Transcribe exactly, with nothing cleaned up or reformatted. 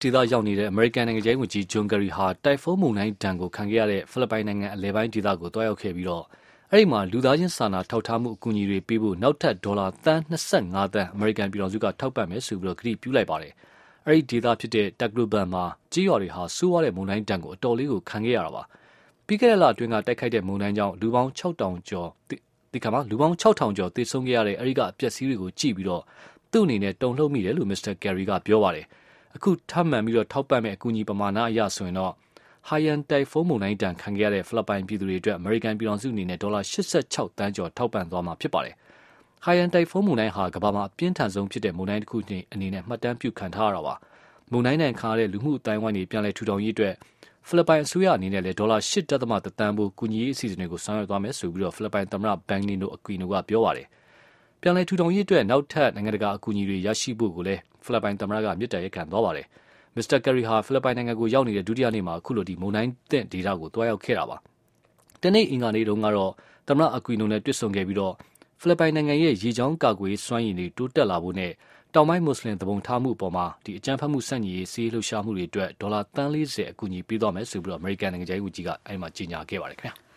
ဒေသရောက်နေတဲ့အမေရိကန်နိုင်ငံရဲ့ဝန်ကြီးဂျွန်ဂရီဟာတိုင်ဖုန်းမုန်တိုင်းဒဏ်ကိုခံခဲ့ရတဲ့ဖိလစ်ပိုင်နိုင်ငံအလဲပိုင်းဒေသကိုတွားရောက်ခဲ့ပြီးတော့အဲ့ဒီမှာလူသားချင်းစာနာထောက်ထားမှုအကူအညီတွေပေးဖို့နောက်ထပ်ဒေါ်လာသန်း၂၅သန်းအမေရိကန်ပြည်တော်စုကထောက်ပံ့မယ်ဆိုပြီးတော့ကတိပြုလိုက်ပါတယ်။အဲ့ဒီဒေသဖြစ်တဲ့တက်ဂလူဘန်မှာကြေးရွာတွေဟာဆိုးရတဲ့မုန်တိုင်းဒဏ်ကိုအတော်လေးကိုခံခဲ့ရတာပါ။ပြီးခဲ့တဲ့လအတွင်းကတိုက်ခိုက်တဲ့မုန်တိုင်းကြောင့်လူပေါင်း၆ထောင်ကျော်ဒီကမှာလူပေါင်း၆ထောင်ကျော်သေဆုံးခဲ့ရတဲ့အဲ့ဒီကအပျက်စီးတွေကိုကြည့်ပြီးတော့သူ့အနေနဲ့တုန်လှုပ်မိတယ်လို့မစ္စတာဂယ်ရီကပြောပါတယ်။အခုထပ်မံပြီးတော့ထောက်ပံ့မဲ့အကူအညီပမာဏအရဆိုရင်တော့ဟာယန်တိုင်ဖုန်းမုန်တိုင်းတန်ခံခဲ့ရတဲ့ဖိလစ်ပိုင်ပြည်သူတွေအတွက်အမေရိကန်ပြည်ထောင်စုအနေနဲ့ဒေါ်လာ၈၆သန်းကျော်ထောက်ပံ့သွားမှာဖြစ်ပါတယ်။ဟာယန်တိုင်ဖုန်းမုန်တိုင်းဟာကမ္ဘာမှာအပြင်းထန်ဆုံးဖြစ်တဲ့မုန်တိုင်းတစ်ခုအနေနဲ့မှတ်တမ်းပြုခံထားရတာပါ။မုန်တိုင်းတန်ခံရတဲ့လူမှုအတိုင်းဝိုင်းတွေပြန်လည်ထူထောင်ရေးအတွက်ဖိလစ်ပိုင်အစိုးရအနေနဲ့လည်းဒေါ်လာ၈ဒသမတသန်းဖို့ကူညီရေးအစီအစဉ်တွေကိုဆောင်ရွက်သွားမယ်ဆိုပြီးတော့ဖိလစ်ပိုင်သမ္မတဘန်နီနိုအကွီနိုကပြောပါတယ်။ပြန်လည်ထူထောင်ရေးအတွက်နောက်ထပ်နိုင်ငံတကာအကူအညီတွေရရှိဖို့ကိုလည်းဖိလစ်ပိုင်သမ္မတကမြစ်တာရက်ခံသွားပါတယ်။မစ္စတာကယ်ရီဟာဖိလစ်ပိုင်နိုင်ငံကိုရောက်နေတဲ့ဒုတိယနေ့မှာအခုလိုဒီမုန်တိုင်းသင့်ဒေသကိုတွားရောက်ခဲ့တာပါ။တနေ့အင်္ဂါနေ့တုန်းကတော့သမ္မတအကွီနိုနဲ့တွေ့ဆုံခဲ့ပြီးတော့ဖိလစ်ပိုင်နိုင်ငံရဲ့ရေချောင်းကာကွယ်စွမ်းရည်တွေတိုးတက်လာဖို့နဲ့တောင်ပိုင်းမွတ်စလင်သဘုံထားမှုအပေါ်မှာဒီအကြမ်းဖက်မှုဆန့်ကျင်ရေးစီးလှုပ်ရှားမှုတွေအတွက်ဒေါ်လာသန်း၄၀အကူအညီပေးသွားမယ်ဆိုပြီးတော့အမေရိကန်နိုင်ငံခြားရေးဝန်ကြီးကအဲဒီမှာကြေညာခဲ့ပါတယ်ခင်ဗျာ။